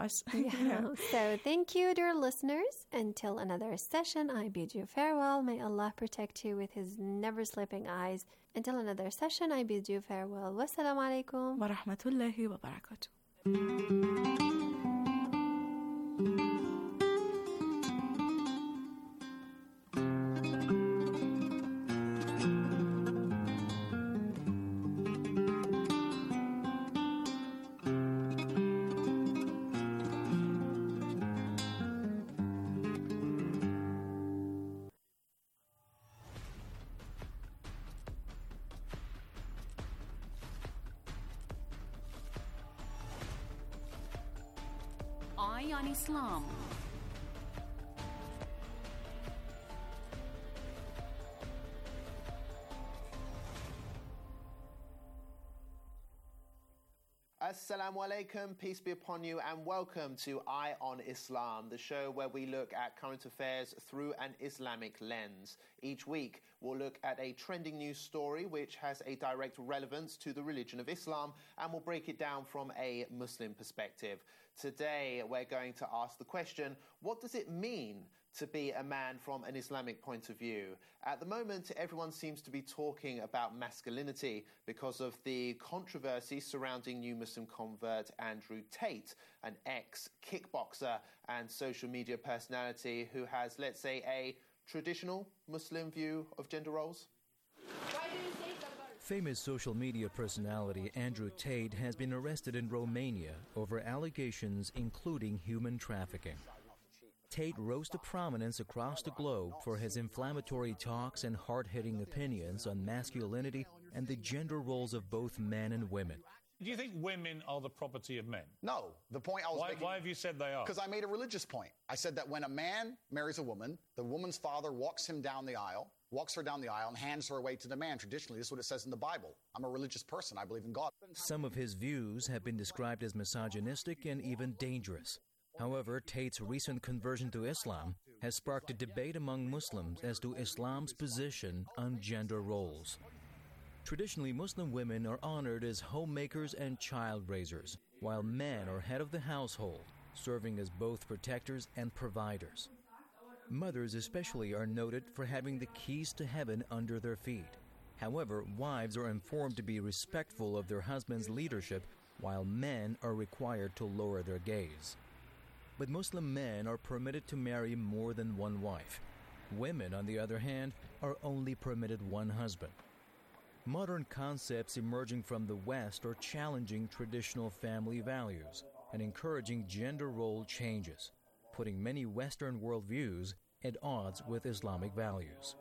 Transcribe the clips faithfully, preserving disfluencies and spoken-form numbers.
us. Yeah. Yeah. So thank you, dear listeners. Until another session, I bid you farewell. May Allah protect you with His never-sleeping eyes. Until another session, I bid you farewell. Wassalamu alaikum. Wa rahmatullahi wa barakatuh. Eye on Islam. Assalamu alaikum, peace be upon you, and welcome to Eye on Islam, the show where we look at current affairs through an Islamic lens. Each week, we'll look at a trending news story which has a direct relevance to the religion of Islam, and we'll break it down from a Muslim perspective. Today, we're going to ask the question, what does it mean to be a man from an Islamic point of view? At the moment, everyone seems to be talking about masculinity because of the controversy surrounding new Muslim convert Andrew Tate, an ex-kickboxer and social media personality who has, let's say, a traditional Muslim view of gender roles. Famous social media personality Andrew Tate has been arrested in Romania over allegations including human trafficking. Tate rose to prominence across the globe for his inflammatory talks and hard-hitting opinions on masculinity and the gender roles of both men and women. Do you think women are the property of men? No. The point I was why, making... Why have you said they are? Because I made a religious point. I said that when a man marries a woman, the woman's father walks him down the aisle, walks her down the aisle, and hands her away to the man. Traditionally, this is what it says in the Bible. I'm a religious person. I believe in God. Some of his views have been described as misogynistic and even dangerous. However, Tate's recent conversion to Islam has sparked a debate among Muslims as to Islam's position on gender roles. Traditionally, Muslim women are honored as homemakers and child raisers, while men are head of the household, serving as both protectors and providers. Mothers especially are noted for having the keys to heaven under their feet. However, wives are informed to be respectful of their husband's leadership, while men are required to lower their gaze. But Muslim men are permitted to marry more than one wife. Women, on the other hand, are only permitted one husband. Modern concepts emerging from the West are challenging traditional family values and encouraging gender role changes, putting many Western worldviews at odds with Islamic values.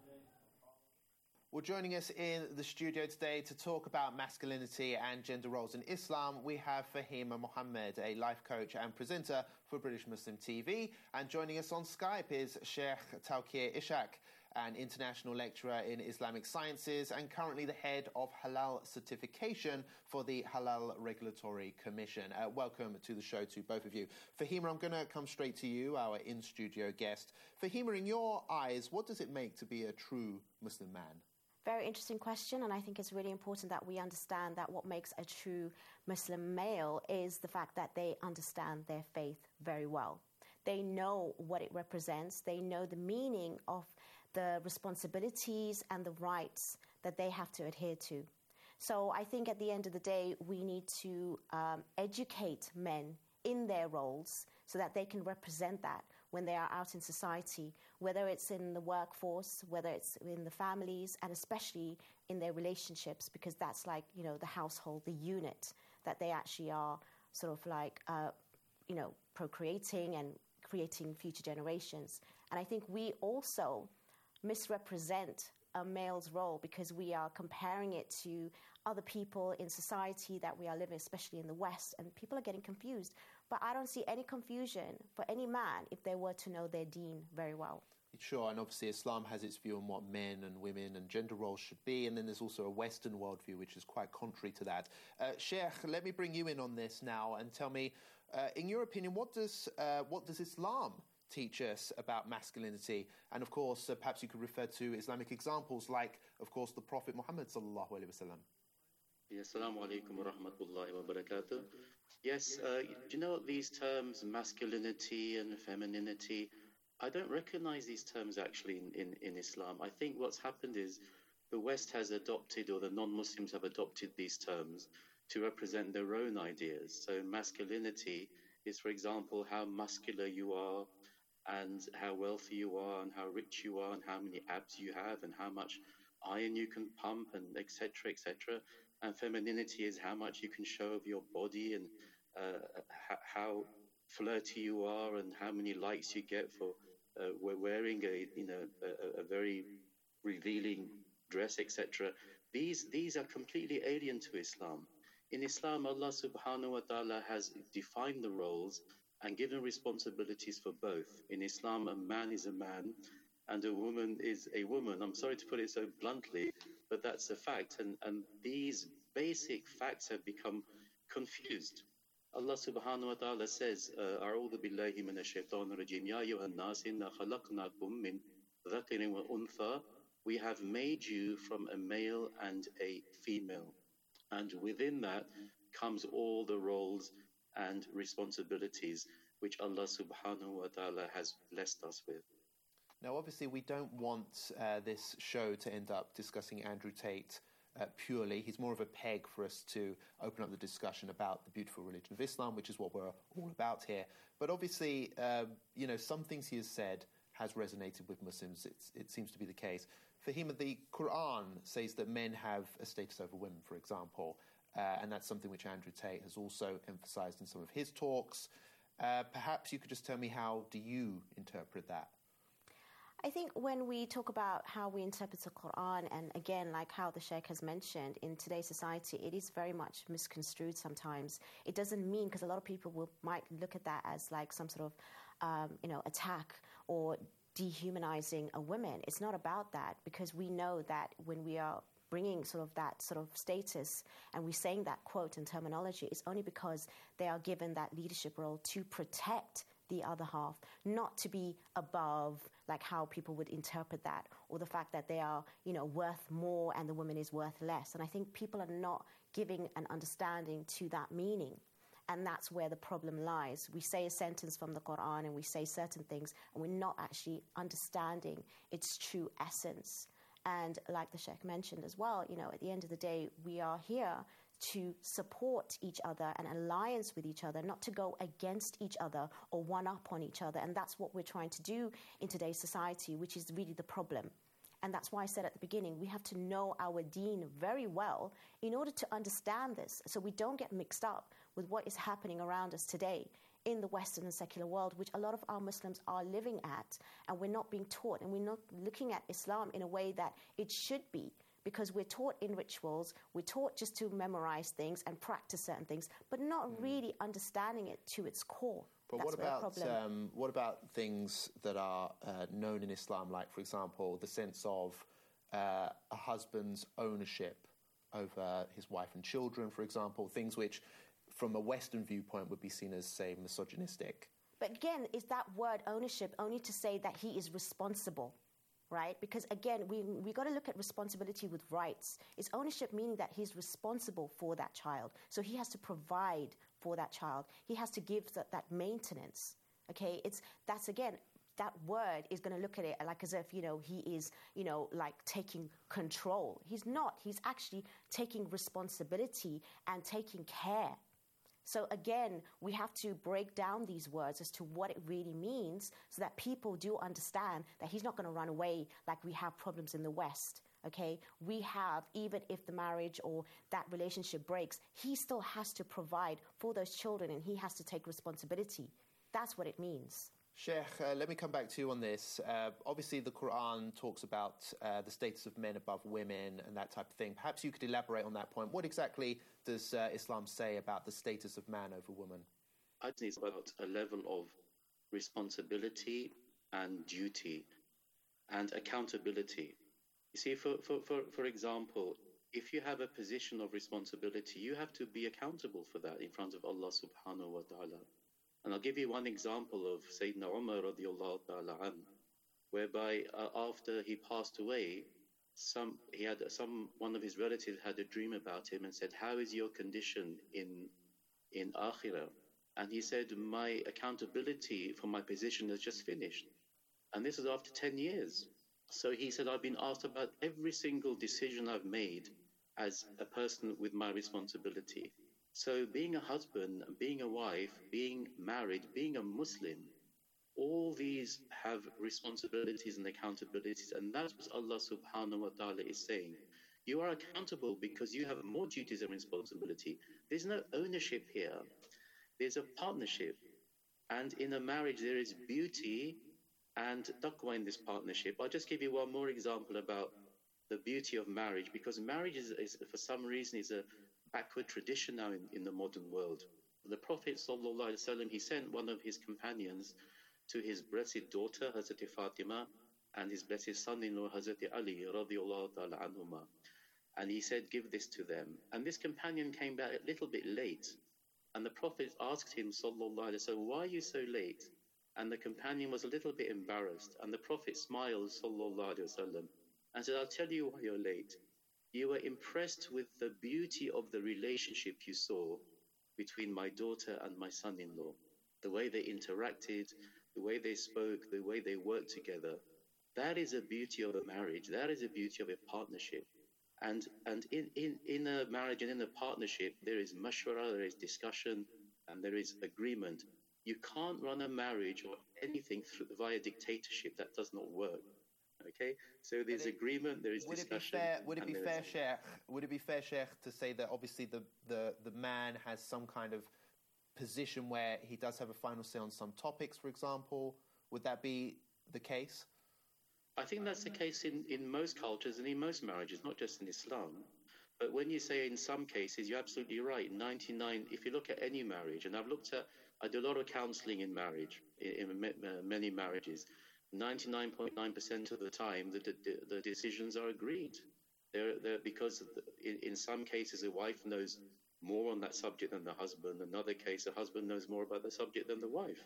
Well, joining us in the studio today to talk about masculinity and gender roles in Islam, we have Fahima Mohammed, a life coach and presenter for British Muslim T V. And joining us on Skype is Sheikh Tawqir Ishaq, an international lecturer in Islamic sciences and currently the head of Halal certification for the Halal Regulatory Commission. Uh, welcome to the show to both of you. Fahima, I'm going to come straight to you, our in-studio guest. Fahima, in your eyes, what does it make to be a true Muslim man? Very interesting question, and I think it's really important that we understand that what makes a true Muslim male is the fact that they understand their faith very well. They know what it represents. They know the meaning of the responsibilities and the rights that they have to adhere to. So I think at the end of the day, we need to um, educate men in their roles so that they can represent that when they are out in society, whether it's in the workforce, whether it's in the families, and especially in their relationships, because that's like, you know, the household, the unit that they actually are sort of like, uh, you know, procreating and creating future generations. And I think we also misrepresent a male's role because we are comparing it to other people in society that we are living, especially in the West, and people are getting confused. But I don't see any confusion for any man if they were to know their deen very well. Sure, and obviously Islam has its view on what men and women and gender roles should be, and then there's also a Western worldview which is quite contrary to that. Uh, Sheikh, let me bring you in on this now and tell me, uh, in your opinion, what does uh, what does Islam teach us about masculinity? And of course, uh, perhaps you could refer to Islamic examples like, of course, the Prophet Muhammad sallallahu alaihi wasallam. Yes, Assalamu alaikum wa rahmatullahi wa barakatuh. Yes, uh, do you know these terms, masculinity and femininity? I don't recognize these terms actually in, in, in Islam. I think what's happened is the West has adopted, or the non-Muslims have adopted these terms to represent their own ideas. So masculinity is, for example, how muscular you are and how wealthy you are and how rich you are and how many abs you have and how much iron you can pump and et cetera, et cetera. And femininity is how much you can show of your body and uh, h- how flirty you are and how many likes you get for uh, wearing a, you know, a, a very revealing dress, et cetera. These these are completely alien to Islam. In Islam, Allah subhanahu wa ta'ala has defined the roles and given responsibilities for both. In Islam, a man is a man and a woman is a woman. I'm sorry to put it so bluntly, but that's a fact. And, and these basic facts have become confused. Allah subhanahu wa ta'ala says, أعوذ بالله من الشيطان الرجيم يا أيها الناس إنا خلقناكم من ذكر وأنثى. We have made you from a male and a female. And within that comes all the roles and responsibilities which Allah subhanahu wa ta'ala has blessed us with. Now, obviously, we don't want uh, this show to end up discussing Andrew Tate uh, purely. He's more of a peg for us to open up the discussion about the beautiful religion of Islam, which is what we're all about here. But obviously, uh, you know, some things he has said has resonated with Muslims. It's, it seems to be the case. Fahima, the Quran says that men have a status over women, for example, uh, and that's something which Andrew Tate has also emphasized in some of his talks. Uh, perhaps you could just tell me, how do you interpret that? I think when we talk about how we interpret the Quran, and again, like how the Sheikh has mentioned, in today's society, it is very much misconstrued sometimes. It doesn't mean, because a lot of people will, might look at that as like some sort of, um, you know, attack or dehumanizing a woman. It's not about that, because we know that when we are bringing sort of that sort of status and we're saying that quote and terminology, it's only because they are given that leadership role to protect the other half, not to be above, like how people would interpret that, or the fact that they are, you know, worth more and the woman is worth less. And I think people are not giving an understanding to that meaning. And that's where the problem lies. We say a sentence from the Quran and we say certain things, and we're not actually understanding its true essence. And like the Sheikh mentioned as well, you know, at the end of the day, we are here to support each other and alliance with each other, not to go against each other or one up on each other. And that's what we're trying to do in today's society, which is really the problem. And that's why I said at the beginning, we have to know our deen very well in order to understand this, so we don't get mixed up with what is happening around us today in the Western and secular world, which a lot of our Muslims are living at, and we're not being taught, and we're not looking at Islam in a way that it should be, because we're taught in rituals, we're taught just to memorize things and practice certain things, but not mm. really understanding it to its core. But That's what about um, what about things that are uh, known in Islam, like, for example, the sense of uh, a husband's ownership over his wife and children, for example, things which, from a Western viewpoint, would be seen as, say, misogynistic? But again, is that word ownership only to say that he is responsible, right? Because again, we we got to look at responsibility with rights. It's ownership, meaning that he's responsible for that child. So he has to provide for that child. He has to give that, that maintenance. Okay, it's that's again, that word is going to look at it like as if, you know, he is, you know, like taking control. He's not. He's actually taking responsibility and taking care. So again, we have to break down these words as to what it really means, so that people do understand that he's not going to run away like we have problems in the West. Okay, we have, even if the marriage or that relationship breaks, he still has to provide for those children, and he has to take responsibility. That's what it means. Sheikh, uh, let me come back to you on this. Uh, obviously, the Quran talks about uh, the status of men above women and that type of thing. Perhaps you could elaborate on that point. What exactly does uh, Islam say about the status of man over woman? I think it's about a level of responsibility and duty and accountability. You see, for, for, for, for example, if you have a position of responsibility, you have to be accountable for that in front of Allah subhanahu wa ta'ala. And I'll give you one example of Sayyidina Umar radiallahu ta'ala an, whereby uh, after he passed away, some he had some one of his relatives had a dream about him and said, "How is your condition in in Akhirah?" And he said, "My accountability for my position has just finished." And this was after ten years. So he said, "I've been asked about every single decision I've made as a person with my responsibility." So being a husband, being a wife, being married, being a Muslim, all these have responsibilities and accountabilities. And that's what Allah subhanahu wa ta'ala is saying. You are accountable because you have more duties and responsibility. There's no ownership here. There's a partnership. And in a marriage, there is beauty and taqwa in this partnership. I'll just give you one more example about the beauty of marriage, because marriage is, is for some reason, is a backward tradition now in, in the modern world. The Prophet sallallahu alaihi wasallam, he sent one of his companions to his blessed daughter, Hazrat Fatima, and his blessed son-in-law, Hazrat Ali, radiallahu ta'ala anhuma. And he said, "Give this to them." And this companion came back a little bit late. And the Prophet asked him, sallallahu alaihi wasallam, "Why are you so late?" And the companion was a little bit embarrassed. And the Prophet smiled, sallallahu alaihi wasallam, and said, "I'll tell you why you're late. You were impressed with the beauty of the relationship you saw between my daughter and my son-in-law. The way they interacted, the way they spoke, the way they worked together. That is a beauty of a marriage. That is a beauty of a partnership. And and in, in, in a marriage and in a partnership, there is mashwara, there is discussion, and there is agreement. You can't run a marriage or anything through, via dictatorship. That does not work. Okay, so there's it, agreement, there is would discussion. It be fair, would it be fair, is... Sheikh? Would it be fair, Sheikh, to say that obviously the, the, the man has some kind of position where he does have a final say on some topics, for example? Would that be the case? I think that's the case in, in most cultures and in most marriages, not just in Islam. But when you say in some cases, you're absolutely right. ninety-nine, if you look at any marriage, and I've looked at, I do a lot of counseling in marriage, in, in many marriages. ninety-nine point nine percent of the time, the, the, the decisions are agreed. They're, they're because in, in some cases, a wife knows more on that subject than the husband. In another case, a husband knows more about the subject than the wife.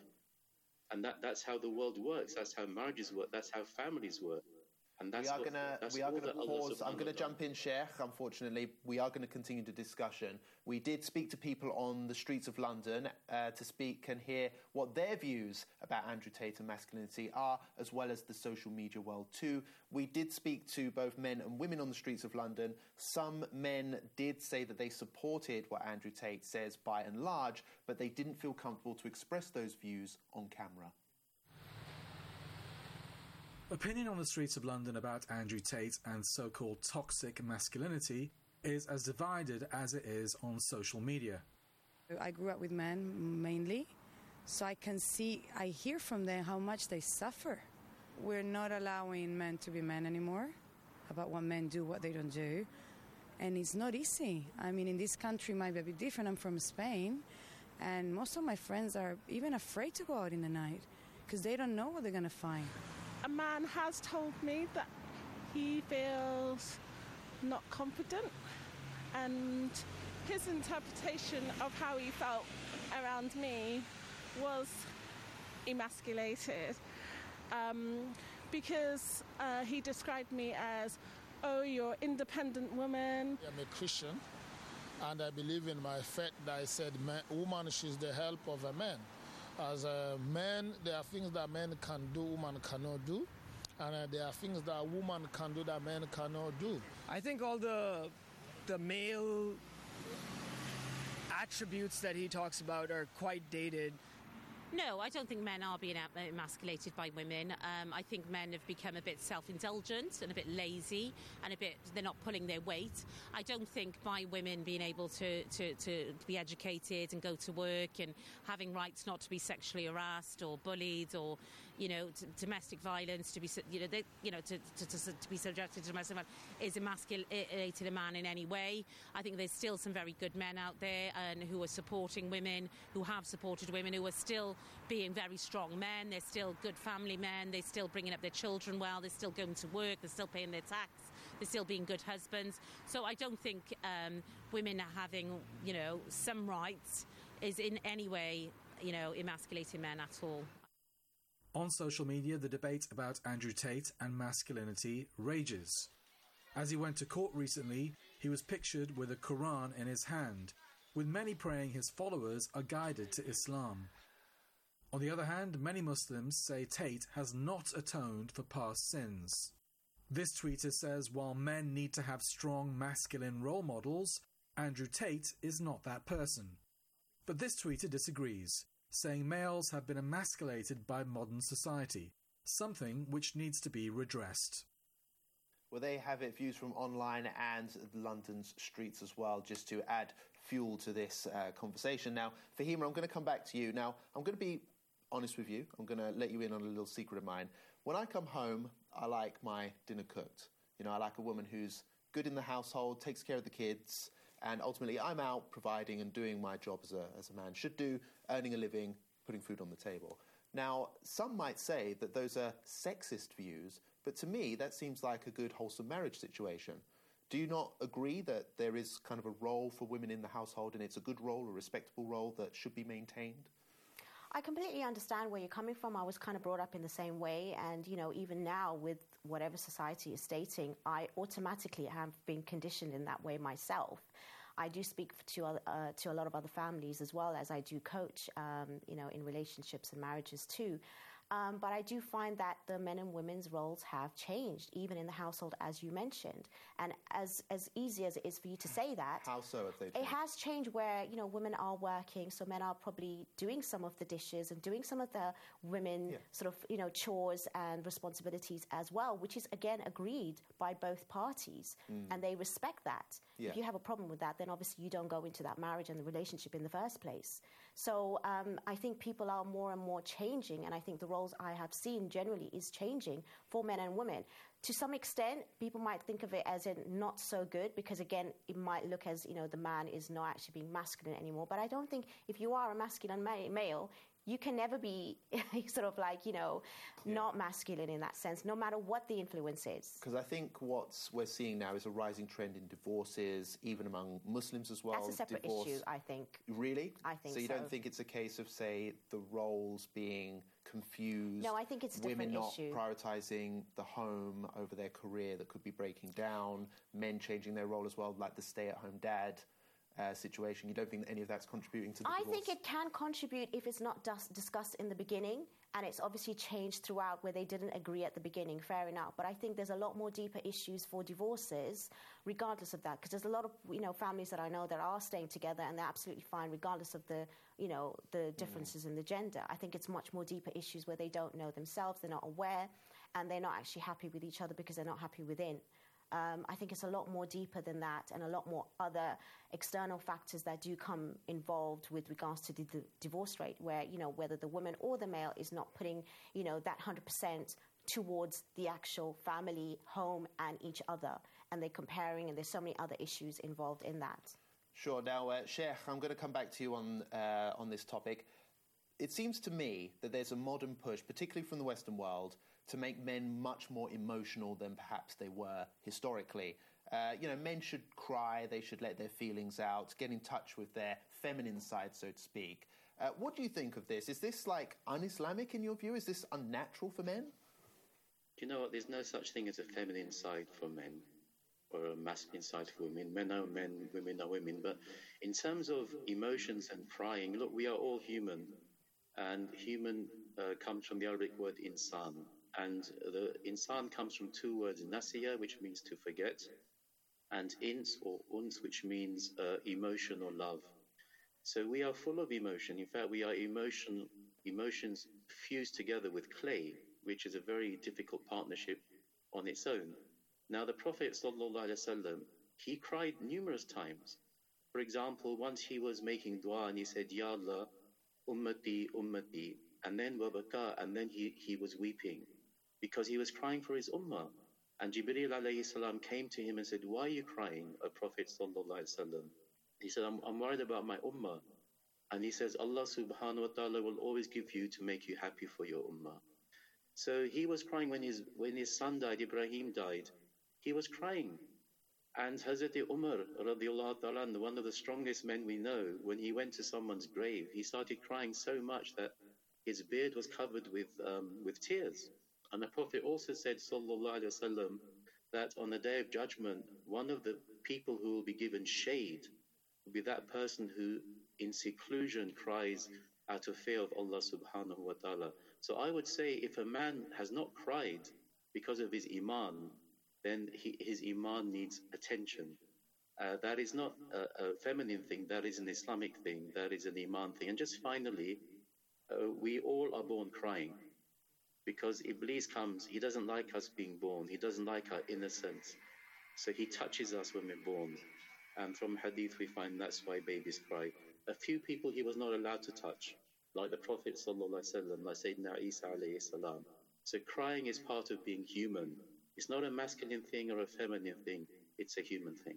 And that, that's how the world works. That's how marriages work. That's how families work. And that's we are what, gonna that's we are all gonna that Allah pause. I'm going to subhanahu jump in, Sheikh. Unfortunately, we are going to continue the discussion. We did speak to people on the streets of London uh, to speak and hear what their views about Andrew Tate and masculinity are, as well as the social media world too. We did speak to both men and women on the streets of London. Some men did say that they supported what Andrew Tate says by and large, but they didn't feel comfortable to express those views on camera. Opinion on the streets of London about Andrew Tate and so-called toxic masculinity is as divided as it is on social media. I grew up with men mainly, so I can see, I hear from them how much they suffer. We're not allowing men to be men anymore, about what men do, what they don't do, and it's not easy. I mean, in this country it might be a bit different. I'm from Spain, and most of my friends are even afraid to go out in the night because they don't know what they're going to find. A man has told me that he feels not confident, and his interpretation of how he felt around me was emasculated, um, because uh, he described me as, "Oh, you're an independent woman." I'm a Christian, and I believe in my faith that I said man, woman is the help of a man. As a man, there are things that men can do, woman cannot do. And uh, there are things that woman can do that men cannot do. I think all the the male attributes that he talks about are quite dated. No, I don't think men are being emasculated by women. Um, I think men have become a bit self-indulgent and a bit lazy and a bit, they're not pulling their weight. I don't think by women being able to, to, to be educated and go to work and having rights not to be sexually harassed or bullied or, you know, to, domestic violence, to be, you know, they, you know, to, to, to, to be subjected to domestic violence is emasculating a man in any way. I think there's still some very good men out there and who are supporting women, who have supported women, who are still being very strong men. They're still good family men. They're still bringing up their children well. They're still going to work. They're still paying their tax. They're still being good husbands. So I don't think um, women are having, you know, some rights is in any way, you know, emasculating men at all. On social media, the debate about Andrew Tate and masculinity rages. As he went to court recently, he was pictured with a Quran in his hand, with many praying his followers are guided to Islam. On the other hand, many Muslims say Tate has not atoned for past sins. This tweeter says while men need to have strong masculine role models, Andrew Tate is not that person. But this tweeter disagrees, saying males have been emasculated by modern society, something which needs to be redressed. Well, they have it, views from online and London's streets as well, just to add fuel to this uh, conversation. Now, Fahima, I'm going to come back to you. Now, I'm going to be honest with you. I'm going to let you in on a little secret of mine. When I come home, I like my dinner cooked. You know, I like a woman who's good in the household, takes care of the kids, and ultimately I'm out providing and doing my job as a, as a man should do, earning a living, putting food on the table. Now, some might say that those are sexist views, but to me, that seems like a good, wholesome marriage situation. Do you not agree that there is kind of a role for women in the household and it's a good role, a respectable role that should be maintained? I completely understand where you're coming from. I was kind of brought up in the same way. And, you know, even now with whatever society is stating, I automatically have been conditioned in that way myself. I do speak to uh, to a lot of other families as well as I do coach, um, you know, in relationships and marriages too. Um, but I do find that the men and women's roles have changed, even in the household, as you mentioned. And as as easy as it is for you to say that, how so have they changed? It has changed where, you know, women are working, so men are probably doing some of the dishes and doing some of the women yeah. sort of, you know, chores and responsibilities as well, which is, again, agreed by both parties. Mm. And they respect that. Yeah. If you have a problem with that, then obviously you don't go into that marriage and the relationship in the first place. So um, I think people are more and more changing, and I think the roles I have seen generally is changing for men and women. To some extent, people might think of it as in not so good because, again, it might look as, you know, the man is not actually being masculine anymore. But I don't think if you are a masculine ma- male, you can never be sort of like, you know, yeah. not masculine in that sense, no matter what the influence is. Because I think what we're seeing now is a rising trend in divorces, even among Muslims as well. That's a separate Divorce. issue, I think. Really? I think so. So you don't think it's a case of, say, the roles being confused? No, I think it's a different women not issue. prioritising the home over their career that could be breaking down, men changing their role as well, like the stay-at-home dad. Uh, situation. You don't think that any of that's contributing to the I divorce? think it can contribute if it's not dis- discussed in the beginning, and it's obviously changed throughout where they didn't agree at the beginning. Fair enough. But I think there's a lot more deeper issues for divorces regardless of that, because there's a lot of, you know, families that I know that are staying together and they're absolutely fine regardless of the, you know, the differences mm. in the gender. I think it's much more deeper issues where they don't know themselves, they're not aware, and they're not actually happy with each other because they're not happy within. Um, I think it's a lot more deeper than that, and a lot more other external factors that do come involved with regards to the, the divorce rate, where, you know, whether the woman or the male is not putting, you know, that one hundred percent towards the actual family, home, and each other. And they're comparing, and there's so many other issues involved in that. Sure. Now, uh, Sheikh, I'm going to come back to you on uh, on this topic. It seems to me that there's a modern push, particularly from the Western world, to make men much more emotional than perhaps they were historically. Uh, you know, men should cry, they should let their feelings out, get in touch with their feminine side, so to speak. Uh, what do you think of this? Is this, like, un-Islamic in your view? Is this unnatural for men? Do you know what? There's no such thing as a feminine side for men or a masculine side for women. Men are men, women are women. But in terms of emotions and crying, look, we are all human. And human uh, comes from the Arabic word insan. And the insan comes from two words, nasiya, which means to forget, and ins or uns, which means uh, emotion or love. So we are full of emotion. In fact, we are emotion, emotions fused together with clay, which is a very difficult partnership on its own. Now, the Prophet sallallahu alaihi wasallam, he cried numerous times. For example, once he was making dua and he said, Ya Allah, ummati, ummati, and then wabaka, and then he, he was weeping, because he was crying for his ummah. And Jibreel alayhi salam came to him and said, why are you crying, O Prophet sallallahu alaihi wasallam? He said, I'm, I'm worried about my ummah. And he says, Allah subhanahu wa ta'ala will always give you to make you happy for your ummah. So he was crying when his, when his son died, Ibrahim died. He was crying. And Hazrat Umar, radiallahu ta'ala, one of the strongest men we know, when he went to someone's grave, he started crying so much that his beard was covered with um, with tears. And the Prophet also said, sallallahu alaihi wasallam, that on the day of judgment, one of the people who will be given shade will be that person who, in seclusion, cries out of fear of Allah subhanahu wa ta'ala. So I would say if a man has not cried because of his iman, then he, his iman needs attention. Uh, that is not a, a feminine thing, that is an Islamic thing, that is an iman thing. And just finally, uh, we all are born crying because Iblis comes, he doesn't like us being born, he doesn't like our innocence. So he touches us when we're born. And from hadith we find that's why babies cry. A few people he was not allowed to touch, like the Prophet sallallahu alaihi wasallam, like Sayyidina Isa alayhi salam. So crying is part of being human. It's not a masculine thing or a feminine thing, it's a human thing.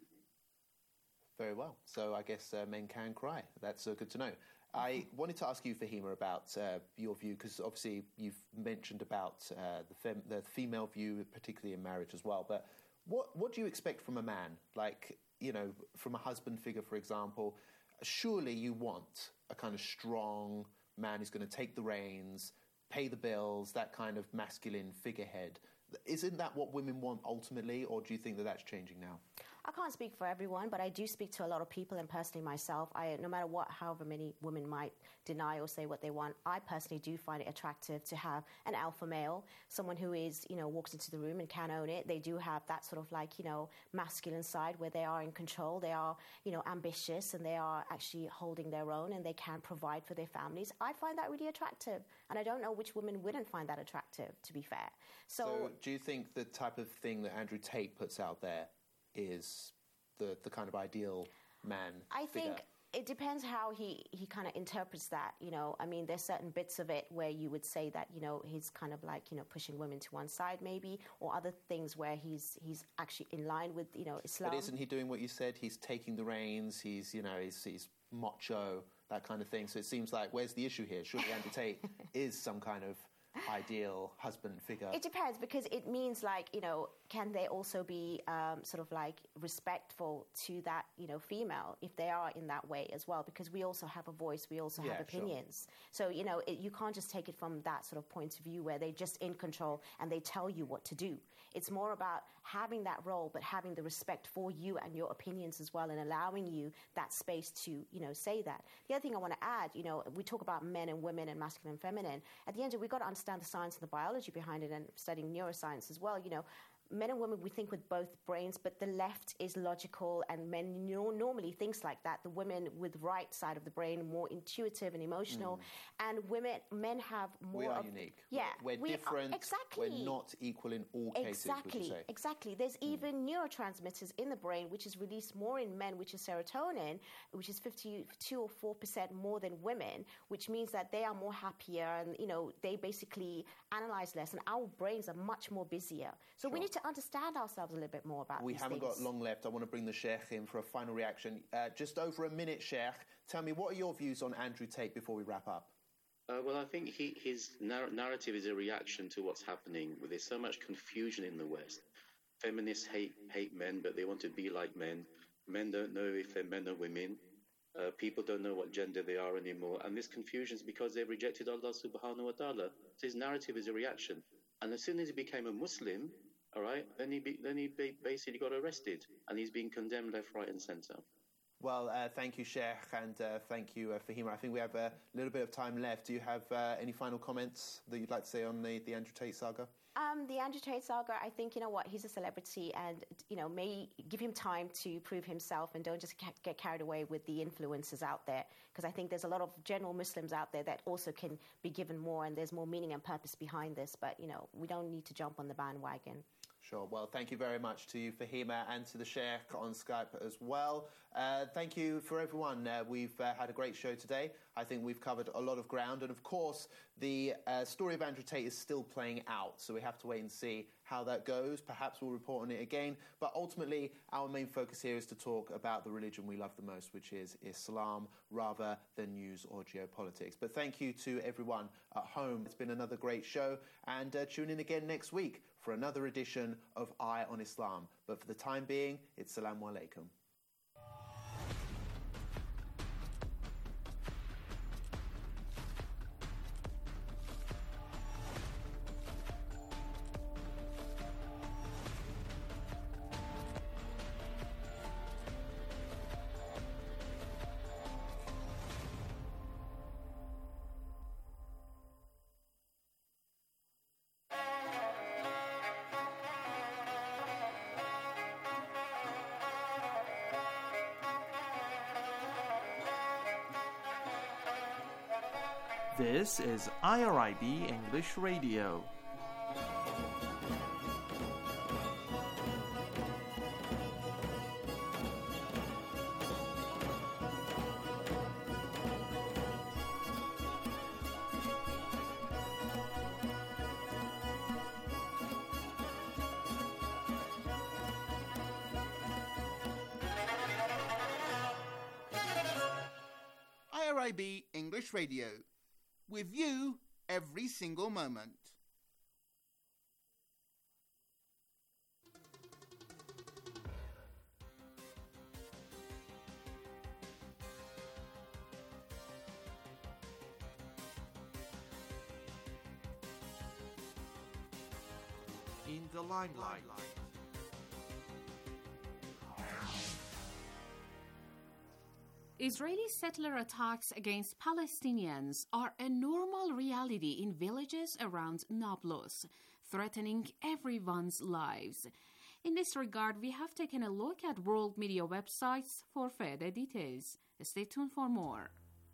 Very well. So I guess uh, men can cry. That's uh, good to know. I wanted to ask you, Fahima, about uh, your view, because obviously you've mentioned about uh, the, fem- the female view, particularly in marriage as well. But what what do you expect from a man? Like, you know, from a husband figure, for example, surely you want a kind of strong man who's going to take the reins, pay the bills, that kind of masculine figurehead. Isn't that what women want ultimately, or do you think that that's changing now? I can't speak for everyone, but I do speak to a lot of people, and personally myself, I, no matter what, however many women might deny or say what they want, I personally do find it attractive to have an alpha male, someone who is, you know, walks into the room and can own it. They do have that sort of like, you know, masculine side where they are in control, they are, you know, ambitious, and they are actually holding their own, and they can provide for their families. I find that really attractive, and I don't know which women wouldn't find that attractive, to be fair. So, so do you think the type of thing that Andrew Tate puts out there is the the kind of ideal man I figure? think it depends how he, he kind of interprets that, you know. I mean, there's certain bits of it where you would say that, you know, he's kind of like, you know, pushing women to one side maybe, or other things where he's he's actually in line with, you know, Islam. But isn't he doing what you said? He's taking the reins, he's, you know, he's, he's macho, that kind of thing. So it seems like, where's the issue here? Surely Andrew Tate is some kind of ideal husband figure. It depends, because it means like, you know, can they also be um, sort of like respectful to that, you know, female if they are in that way as well, because we also have a voice, we also Yeah, have opinions. Sure. So, you know, it, you can't just take it from that sort of point of view where they're just in control and they tell you what to do. It's more about having that role, but having the respect for you and your opinions as well, and allowing you that space to, you know, say that. The other thing I want to add, you know, we talk about men and women and masculine and feminine. At the end, we've got to understand the science and the biology behind it, and studying neuroscience as well. You know, men and women, we think with both brains, but the left is logical, and men you know, normally thinks like that. The women with right side of the brain, more intuitive and emotional, mm. and women, men have more. We are of, unique. Yeah, we're, we're we different. Are, exactly. We're not equal in all cases. Exactly. Would you say? Exactly. There's mm. even neurotransmitters in the brain which is released more in men, which is serotonin, which is fifty-two or four percent more than women, which means that they are more happier, and you know they basically analyze less, and our brains are much more busier. So Sure. we need to understand ourselves a little bit more about We these haven't things. got long left. I want to bring the Sheikh in for a final reaction. Uh, just over a minute, Sheikh. Tell me, what are your views on Andrew Tate before we wrap up? Uh, well, I think he, his nar- narrative is a reaction to what's happening. There's so much confusion in the West. Feminists hate hate men, but they want to be like men. Men don't know if they're men or women. Uh, people don't know what gender they are anymore. And this confusion is because they've rejected Allah subhanahu wa ta'ala. So his narrative is a reaction. And as soon as he became a Muslim, all right, then he be, then he ba- basically got arrested, and he's being condemned left, right, and centre. Well, uh, thank you, Sheikh, and uh, thank you, uh, Fahima. I think we have a little bit of time left. Do you have uh, any final comments that you'd like to say on the, the Andrew Tate saga? Um, the Andrew Tate saga, I think, you know what, he's a celebrity, and, you know, may give him time to prove himself, and don't just ca- get carried away with the influences out there, because I think there's a lot of general Muslims out there that also can be given more, and there's more meaning and purpose behind this, but, you know, we don't need to jump on the bandwagon. Sure. Well, thank you very much to you, Fahima, and to the Sheikh on Skype as well. Uh, thank you for everyone. Uh, we've uh, had a great show today. I think we've covered a lot of ground. And, of course, the uh, story of Andrew Tate is still playing out, so we have to wait and see how that goes. Perhaps we'll report on it again. But ultimately, our main focus here is to talk about the religion we love the most, which is Islam, rather than news or geopolitics. But thank you to everyone at home. It's been another great show. And uh, tune in again next week for another edition of Eye on Islam. But for the time being, it's Salaam Alaikum. This is I R I B English Radio. I R I B English Radio, with you every single moment. In the limelight. Israeli settler attacks against Palestinians are a normal reality in villages around Nablus, threatening everyone's lives. In this regard, we have taken a look at world media websites for further details. Stay tuned for more.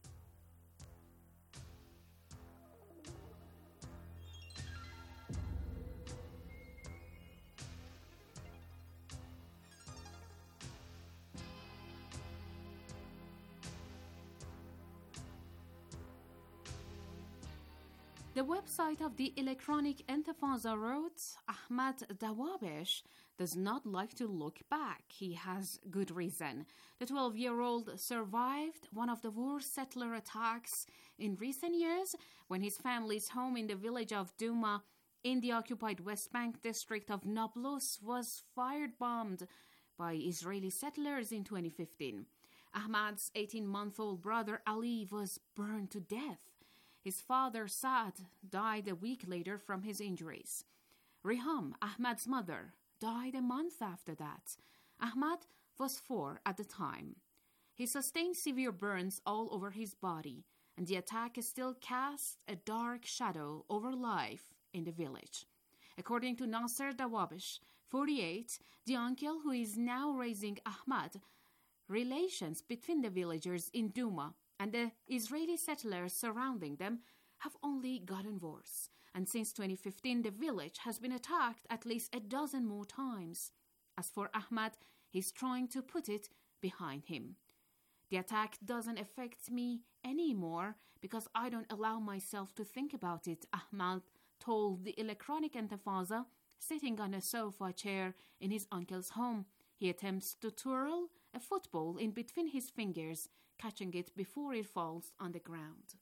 The website of the Electronic Intifada wrote, Ahmad Dawabish does not like to look back. He has good reason. The twelve-year-old survived one of the worst settler attacks in recent years when his family's home in the village of Douma in the occupied West Bank district of Nablus was firebombed by Israeli settlers in twenty fifteen. Ahmad's eighteen-month-old brother Ali was burned to death. His father, Saad, died a week later from his injuries. Riham, Ahmad's mother, died a month after that. Ahmad was four at the time. He sustained severe burns all over his body, and the attack still cast a dark shadow over life in the village. According to Nasser Dawabish, forty-eight, the uncle who is now raising Ahmad, relations between the villagers in Douma and the Israeli settlers surrounding them have only gotten worse. And since twenty fifteen, the village has been attacked at least a dozen more times. As for Ahmad, he's trying to put it behind him. The attack doesn't affect me anymore because I don't allow myself to think about it, Ahmad told the Electronic Intifada, sitting on a sofa chair in his uncle's home. He attempts to twirl a football in between his fingers, catching it before it falls on the ground.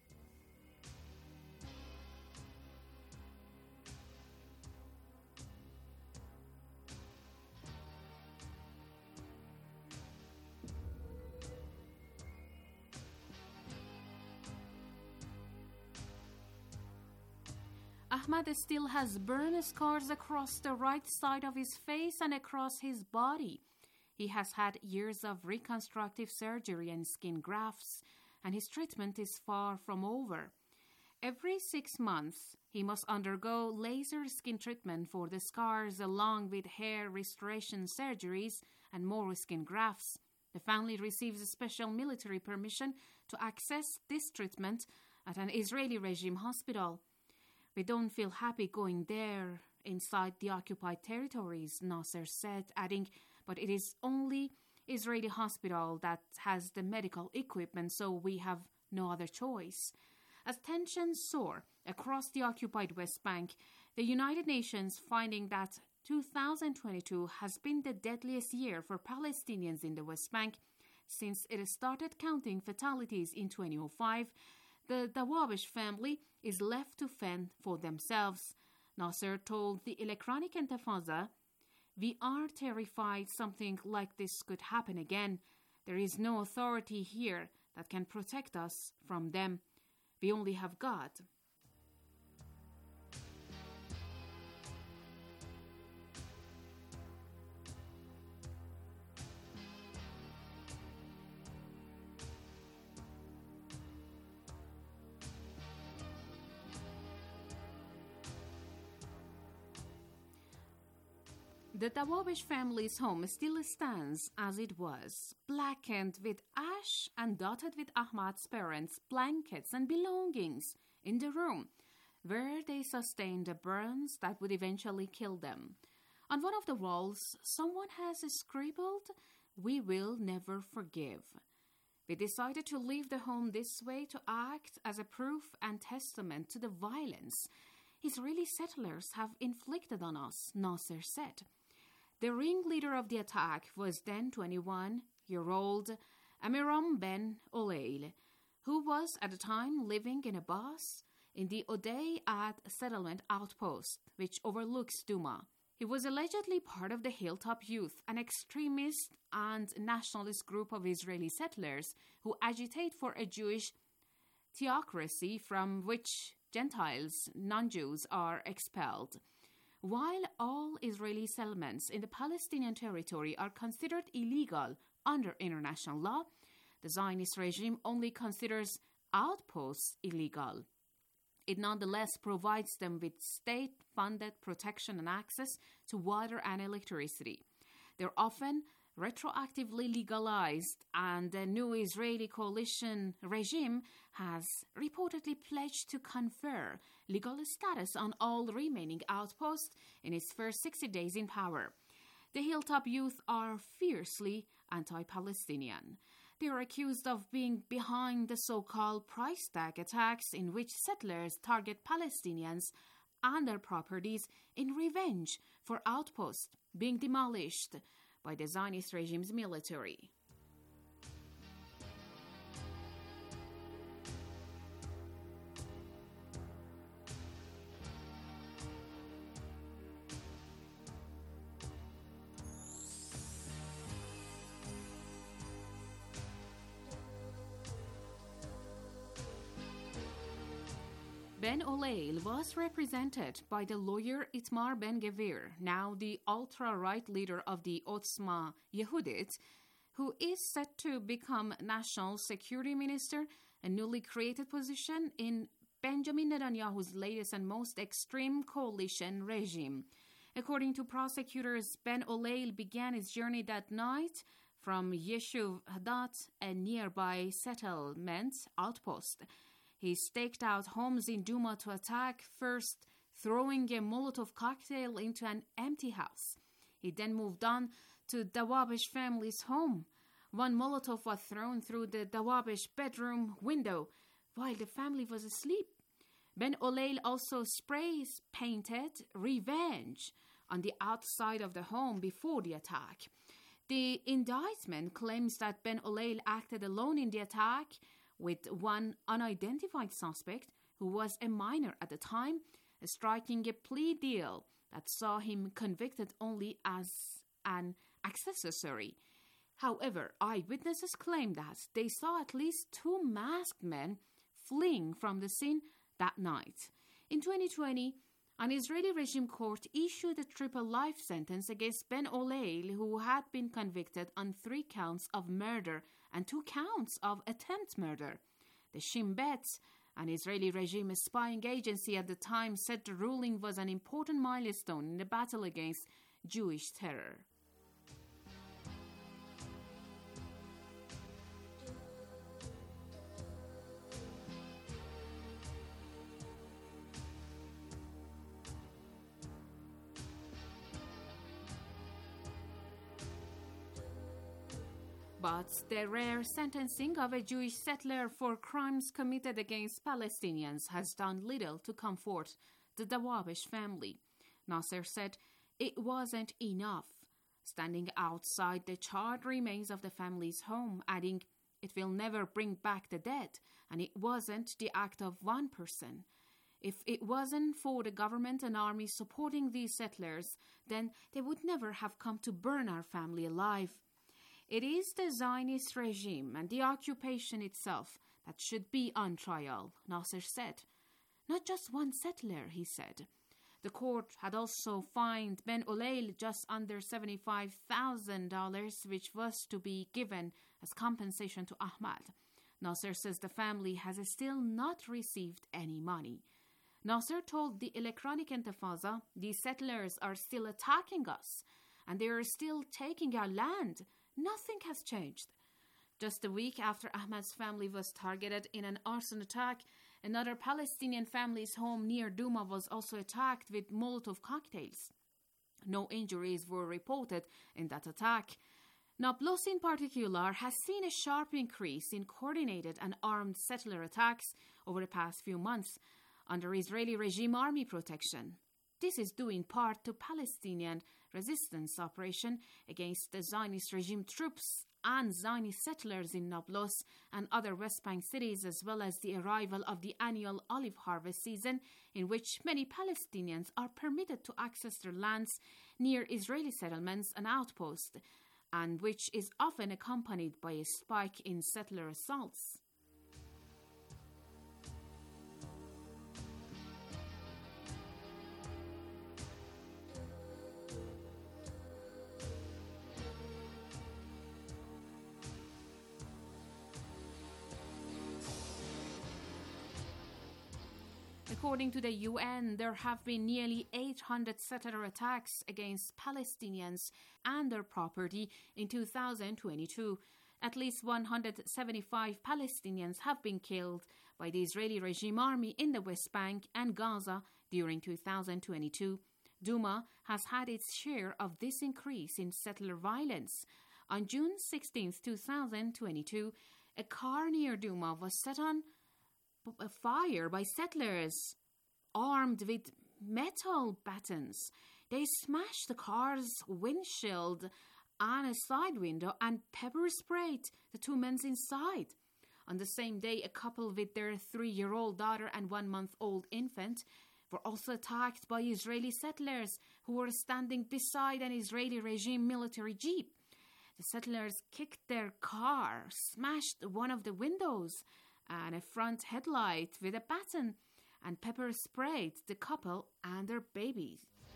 Ahmad still has burn scars across the right side of his face and across his body. He has had years of reconstructive surgery and skin grafts, and his treatment is far from over. Every six months, he must undergo laser skin treatment for the scars along with hair restoration surgeries and more skin grafts. The family receives special military permission to access this treatment at an Israeli regime hospital. We don't feel happy going there inside the occupied territories, Nasser said, adding, but it is only Israeli hospital that has the medical equipment, so we have no other choice. As tensions soar across the occupied West Bank, the United Nations finding that two thousand twenty-two has been the deadliest year for Palestinians in the West Bank since it started counting fatalities in twenty oh five, the Dawabish family is left to fend for themselves. Nasser told the Electronic Intifada, "We are terrified something like this could happen again. There is no authority here that can protect us from them. We only have God." The Dawabish family's home still stands as it was, blackened with ash and dotted with Ahmad's parents' blankets and belongings in the room where they sustained the burns that would eventually kill them. On one of the walls, someone has scribbled, "We will never forgive." We decided to leave the home this way to act as a proof and testament to the violence Israeli settlers have inflicted on us, Nasser said. The ringleader of the attack was then twenty-one-year-old Amiram Ben Oleil, who was at the time living in a bus in the Odey Ad settlement outpost, which overlooks Duma. He was allegedly part of the Hilltop Youth, an extremist and nationalist group of Israeli settlers who agitate for a Jewish theocracy from which Gentiles, non-Jews, are expelled. While all Israeli settlements in the Palestinian territory are considered illegal under international law, the Zionist regime only considers outposts illegal. It nonetheless provides them with state-funded protection and access to water and electricity. They're often retroactively legalized, and the new Israeli coalition regime has reportedly pledged to confer legal status on all remaining outposts in its first sixty days in power. The Hilltop Youth are fiercely anti-Palestinian. They are accused of being behind the so-called price tag attacks in which settlers target Palestinians and their properties in revenge for outposts being demolished by the Zionist regime's military. Ben Oleil was represented by the lawyer Itmar Ben-Gvir, now the ultra-right leader of the Otzma Yehudit, who is set to become National Security Minister, a newly created position in Benjamin Netanyahu's latest and most extreme coalition regime. According to prosecutors, Ben Oleil began his journey that night from Yeshuv Hadat, a nearby settlement outpost. He staked out homes in Duma to attack, first throwing a Molotov cocktail into an empty house. He then moved on to Dawabish family's home. One Molotov was thrown through the Dawabish bedroom window while the family was asleep. Ben Oleil also sprays painted revenge on the outside of the home before the attack. The indictment claims that Ben Oleil acted alone in the attack, with one unidentified suspect who was a minor at the time, striking a plea deal that saw him convicted only as an accessory. However, eyewitnesses claim that they saw at least two masked men fleeing from the scene that night. In twenty twenty, an Israeli regime court issued a triple life sentence against Ben Oleil, who had been convicted on three counts of murder and two counts of attempt murder. The Shin Bet, an Israeli regime spying agency at the time, said the ruling was an important milestone in the battle against Jewish terror. But the rare sentencing of a Jewish settler for crimes committed against Palestinians has done little to comfort the Dawabish family. Nasser said it wasn't enough. Standing outside the charred remains of the family's home, adding, "It will never bring back the dead, and it wasn't the act of one person. If it wasn't for the government and army supporting these settlers, then they would never have come to burn our family alive. It is the Zionist regime and the occupation itself that should be on trial," Nasser said. Not just one settler, he said. The court had also fined Ben Oleil just under seventy-five thousand dollars, which was to be given as compensation to Ahmad. Nasser says the family has still not received any money. Nasser told the Electronic Intifada, "The settlers are still attacking us. and they are still taking our land. Nothing has changed. Just a week after Ahmad's family was targeted in an arson attack, another Palestinian family's home near Douma was also attacked with Molotov cocktails. No injuries were reported in that attack. Nablus in particular has seen a sharp increase in coordinated and armed settler attacks over the past few months under Israeli regime army protection. This is due in part to Palestinian resistance operation against the Zionist regime troops and Zionist settlers in Nablus and other West Bank cities, as well as the arrival of the annual olive harvest season, in which many Palestinians are permitted to access their lands near Israeli settlements and outposts, and which is often accompanied by a spike in settler assaults. According to the U N, there have been nearly eight hundred settler attacks against Palestinians and their property in two thousand twenty-two. At least one hundred seventy-five Palestinians have been killed by the Israeli regime army in the West Bank and Gaza during two thousand twenty-two. Douma has had its share of this increase in settler violence. On June sixteenth, two thousand twenty-two, a car near Douma was set on a fire by settlers armed with metal batons. They smashed the car's windshield and a side window and pepper sprayed the two men inside. On the same day, a couple with their three-year-old daughter and one-month-old infant were also attacked by Israeli settlers who were standing beside an Israeli regime military jeep. The settlers kicked their car, smashed one of the windows and a front headlight with a baton, and pepper sprayed the couple and their babies.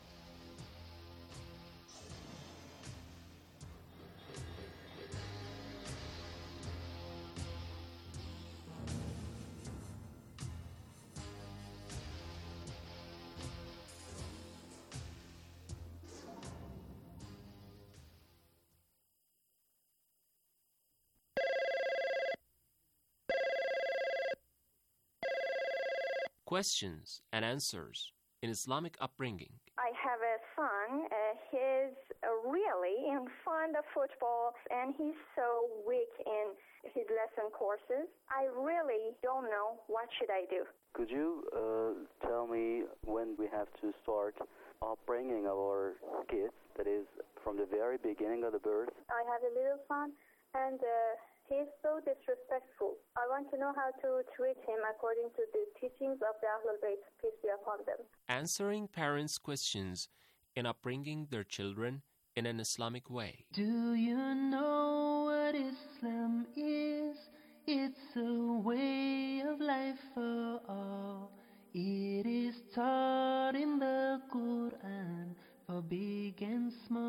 Questions and answers in Islamic upbringing. I have a son. Uh, he's uh, really in fond of football, and he's so weak in his lesson courses. I really don't know what should I do. Could you uh, tell me when we have to start upbringing our kids? That is, from the very beginning of the birth. I have a little son, and uh, he's so disrespectful. I want to know how to treat him according to the teachings of the Ahlul Bayt, peace be upon them. Answering parents' questions in upbringing their children in an Islamic way. Do you know what Islam is? It's a way of life for all. It is taught in the Quran for big and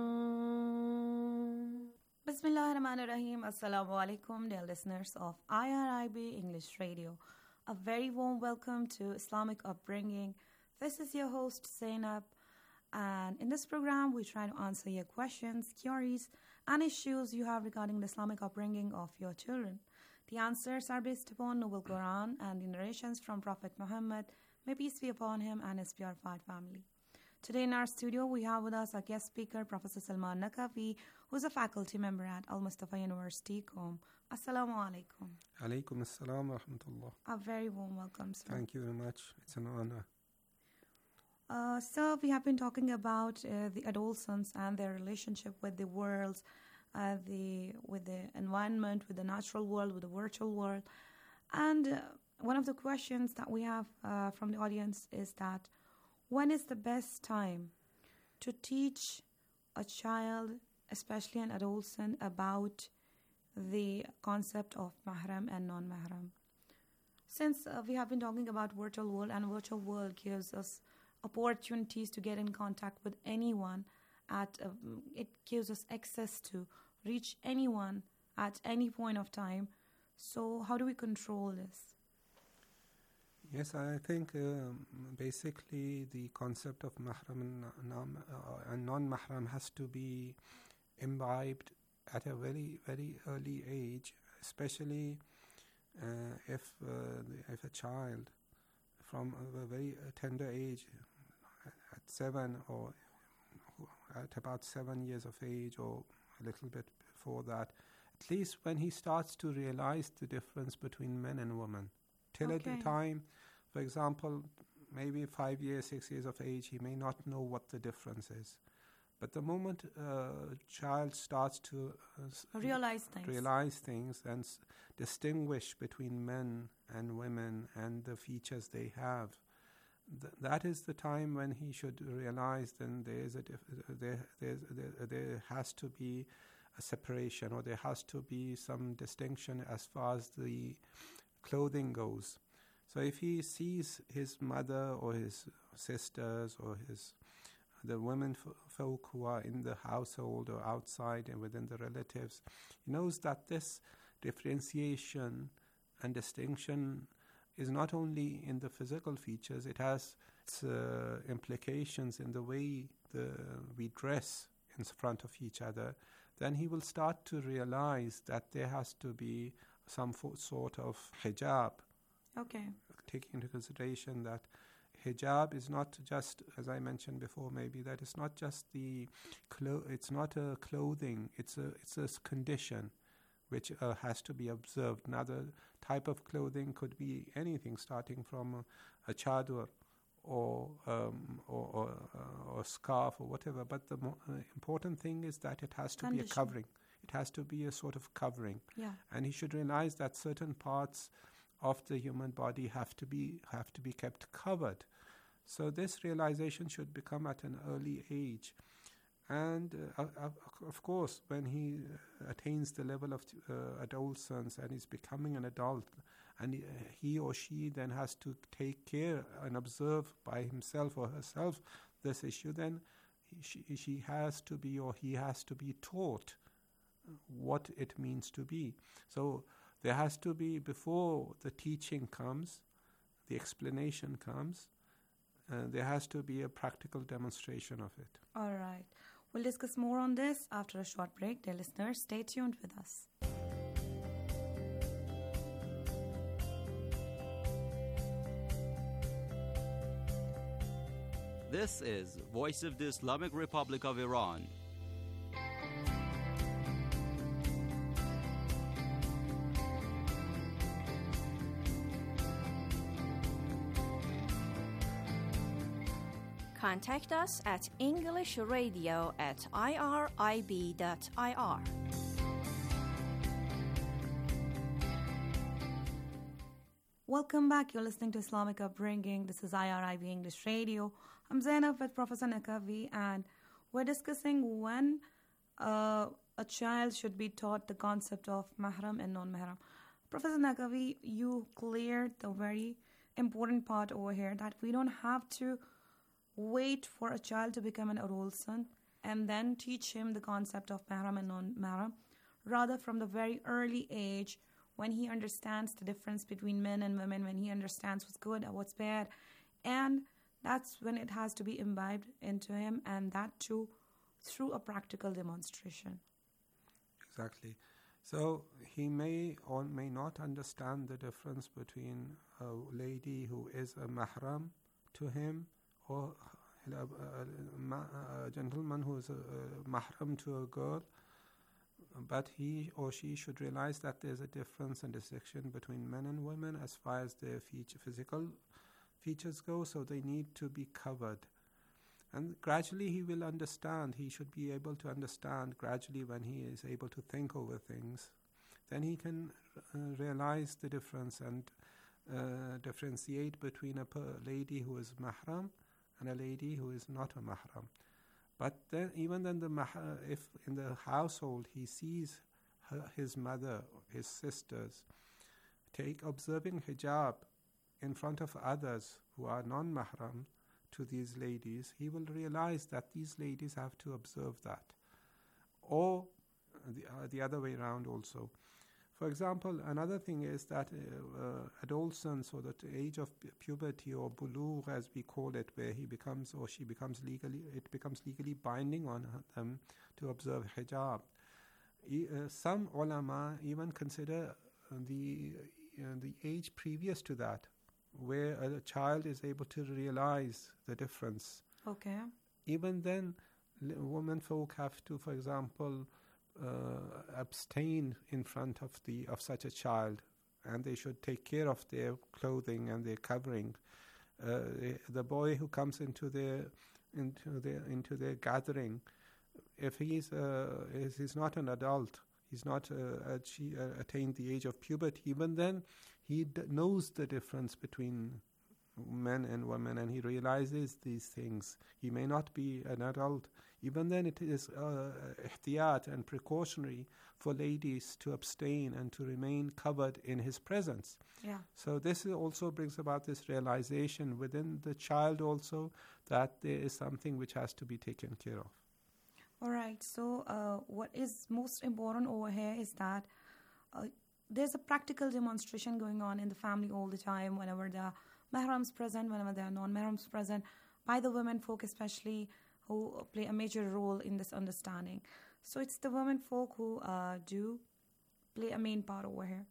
small. Bismillah ar-Rahman ar-Rahim. Assalamu alaikum, dear listeners of I R I B English Radio. A very warm welcome to Islamic Upbringing. This is your host, Zainab. And in this program, we try to answer your questions, queries, and issues you have regarding the Islamic upbringing of your children. The answers are based upon Noble Quran and the narrations from Prophet Muhammad, may peace be upon him and his purified family. Today in our studio, we have with us our guest speaker, Professor Salman Naqvi, who is a faculty member at Al-Mustafa University, Qom. Assalamu alaikum. Alaikum assalam wa rahmatullah. A very warm welcome, sir. Thank you very much. It's an honor. Uh, so we have been talking about uh, the adolescents and their relationship with the world, uh, the with the environment, with the natural world, with the virtual world. And uh, one of the questions that we have uh, from the audience is that when is the best time to teach a child, especially an adolescent, about the concept of mahram and non-mahram? Since uh, we have been talking about virtual world, and virtual world gives us opportunities to get in contact with anyone, at uh, it gives us access to reach anyone at any point of time. So how do we control this? Yes, I think um, basically the concept of mahram and, non, uh, and non-mahram has to be imbibed at a very, very early age, especially uh, if uh, the, if a child from a very tender age, at seven or at about seven years of age or a little bit before that, at least when he starts to realize the difference between men and women. Till Okay. at the time, for example, maybe five years, six years of age, he may not know what the difference is. But the moment a child starts to uh, s- Realize things. realize things and s- distinguish between men and women and the features they have, th- that is the time when he should realize then there is a dif- uh, there there's, there, there has to be a separation, or there has to be some distinction as far as the clothing goes. So if he sees his mother or his sisters or his the women f- folk who are in the household or outside and within the relatives, he knows that this differentiation and distinction is not only in the physical features, it has its uh, implications in the way the, we dress in front of each other. Then he will start to realize that there has to be some fo- sort of hijab, Okay. taking into consideration that hijab is not just, as I mentioned before, maybe that it's not just the clo- it's not a clothing, it's a it's a s- condition which uh, has to be observed. Another type of clothing could be anything, starting from a, a chador or um, or or, uh, or scarf or whatever. But the mo- uh, important thing is that it has to be a Condition. covering. It has to be a sort of covering. Yeah. And he should realize that certain parts of the human body have to be have to be kept covered. So this realization should become at an early age. And uh, of, of course, when he uh, attains the level of uh, adolescence and is becoming an adult, and he, uh, he or she then has to take care and observe by himself or herself this issue, then he, she, she has to be or he has to be taught what it means to be. So there has to be, before the teaching comes, the explanation comes, uh, there has to be a practical demonstration of it. All right. We'll discuss more on this after a short break. Dear listeners, stay tuned with us. This is Voice of the Islamic Republic of Iran. Contact us at englishradio at irib dot I R. Welcome back. You're listening to Islamic Upbringing. This is I R I B English Radio. I'm Zainab with Professor Nakavi, and we're discussing when uh, a child should be taught the concept of mahram and non-mahram. Professor Nakavi, you cleared the very important part over here that we don't have to wait for a child to become an adolescent and then teach him the concept of mahram and non-mahram. Rather, from the very early age, when he understands the difference between men and women, when he understands what's good and what's bad, and that's when it has to be imbibed into him, and that too through a practical demonstration. Exactly. So he may or may not understand the difference between a lady who is a mahram to him or a, a, a gentleman who is a, a mahram to a girl, but he or she should realize that there's a difference and distinction between men and women as far as their feature, physical features go, so they need to be covered. And gradually he will understand, he should be able to understand gradually when he is able to think over things. Then he can uh, realize the difference and uh, differentiate between a per- lady who is mahram and a lady who is not a mahram. But then, even then, the mah- if in the household he sees her, his mother, his sisters, take observing hijab in front of others who are non-mahram to these ladies, he will realize that these ladies have to observe that. Or the, uh, the other way around also. For example, another thing is that uh, uh, adolescence, or the age of pu- puberty, or bulugh as we call it, where he becomes or she becomes legally, it becomes legally binding on them to observe hijab. E- uh, some ulama even consider uh, the uh, the age previous to that, where a child is able to realize the difference. Okay. Even then, l- women folk have to, for example, uh, abstain in front of the of such a child, and they should take care of their clothing and their covering. Uh, the, the boy who comes into their into their into their gathering, if he's uh, is he's not an adult, he's not uh, achi- uh, attained the age of puberty. Even then, he d- knows the difference between men and women, and he realizes these things. He may not be an adult. Even then, it is uh, ihtiyat and precautionary for ladies to abstain and to remain covered in his presence. Yeah. So this also brings about this realization within the child also that there is something which has to be taken care of. All right. So uh, what is most important over here is that uh, there's a practical demonstration going on in the family all the time, whenever there are mahrams present, whenever there are non-mahrams present, by the women folk especially, who play a major role in this understanding. So it's the women folk who uh, do play a main part over here.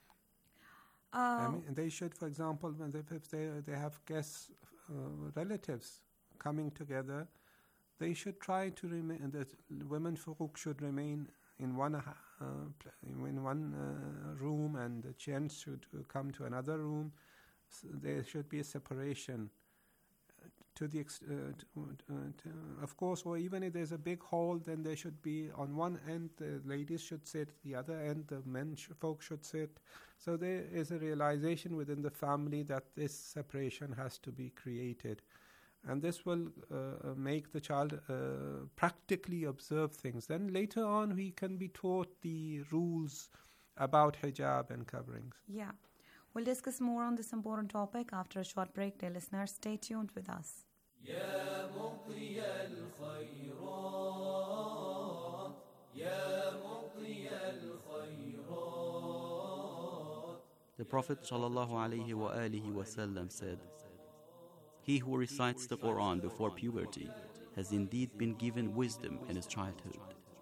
Uh, I mean, they should, for example, when they, if they they have guests, uh, relatives coming together, they should try to remain. The women folk should remain in one uh, in one uh, room, and the gents should come to another room. So there should be a separation. To the ex- uh, to, uh, to, of course, or even if there's a big hall, then there should be on one end the ladies should sit, the other end the men sh- folk should sit. So there is a realization within the family that this separation has to be created, and this will uh, make the child uh, practically observe things. Then later on, he can be taught the rules about hijab and coverings. Yeah. We'll discuss more on this important topic after a short break. Dear listeners, stay tuned with us. The Prophet ﷺ said, "He who recites the Quran before puberty has indeed been given wisdom in his childhood."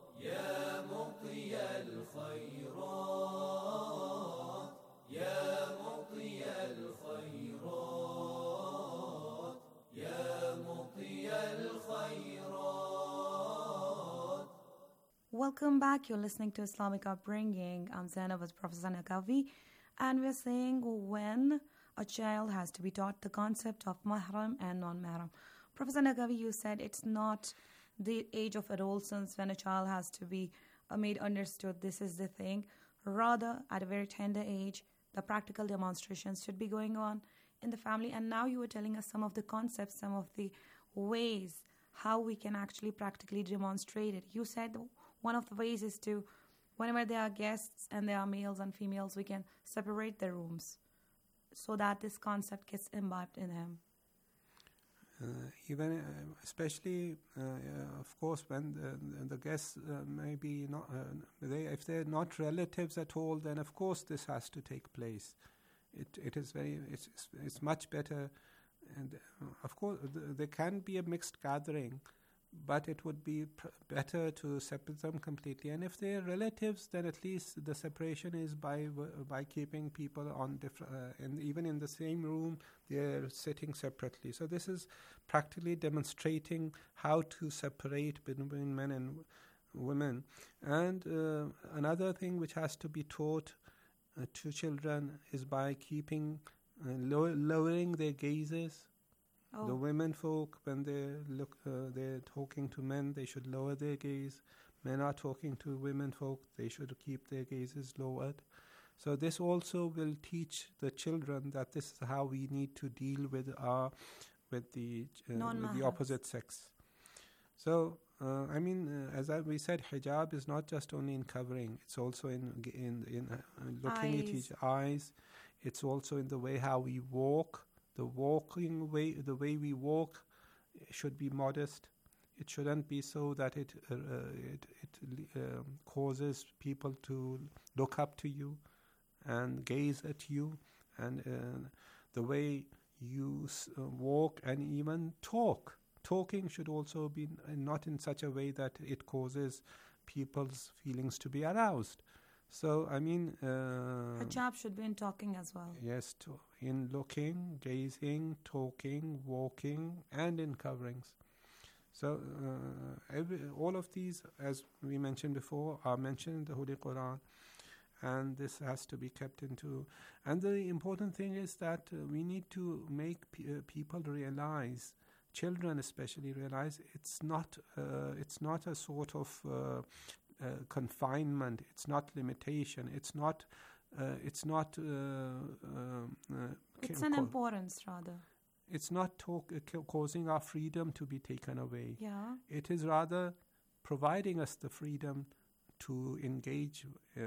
Welcome back. You're listening to Islamic Upbringing. I'm Zainab with Professor Nagavi, and we're saying when a child has to be taught the concept of mahram and non-mahram. Professor Nagavi, you said it's not the age of adolescence when a child has to be uh, made understood this is the thing. Rather, at a very tender age, the practical demonstrations should be going on in the family. And now you were telling us some of the concepts, some of the ways how we can actually practically demonstrate it. You said one of the ways is to, whenever there are guests and there are males and females, we can separate the rooms so that this concept gets imbibed in him. Uh, even, uh, especially, uh, uh, of course, when the, the guests uh, may be not, uh, they, if they're not relatives at all, then of course this has to take place. It it is very, it's it's much better, and uh, of course th- there can be a mixed gathering, but it would be pr- better to separate them completely. And if they're relatives, then at least the separation is by w- by keeping people on different, uh, and even in the same room, they're sitting separately. So this is practically demonstrating how to separate between men and w- women. And uh, another thing which has to be taught uh, to children is by keeping uh, low- lowering their gazes. Oh. The women folk, when they look, uh, they're talking to men, they should lower their gaze. Men are talking to women folk, they should keep their gazes lowered. So this also will teach the children that this is how we need to deal with our, with the uh, with the opposite sex. So uh, I mean, uh, as I, we said, hijab is not just only in covering; it's also in in in uh, looking Eyes. at each eyes. It's also in the way how we walk. The walking way, the way we walk should be modest. it shouldn't be so that it uh, it, it um, causes people to look up to you and gaze at you, and uh, the way you uh, walk and even talk. Talking should also be not in such a way that it causes people's feelings to be aroused. So, I mean... Uh, hijab should be in talking as well. Yes, to, in looking, gazing, talking, walking, and in coverings. So, uh, every, all of these, as we mentioned before, are mentioned in the Holy Quran. And this has to be kept into... And the important thing is that uh, we need to make p- uh, people realize, children especially realize, it's not, uh, it's not a sort of... Uh, Uh, confinement, it's not limitation, it's not uh, it's not uh, um, uh, it's an co- importance rather. It's not talk, uh, causing our freedom to be taken away. Yeah. It is rather providing us the freedom to engage uh,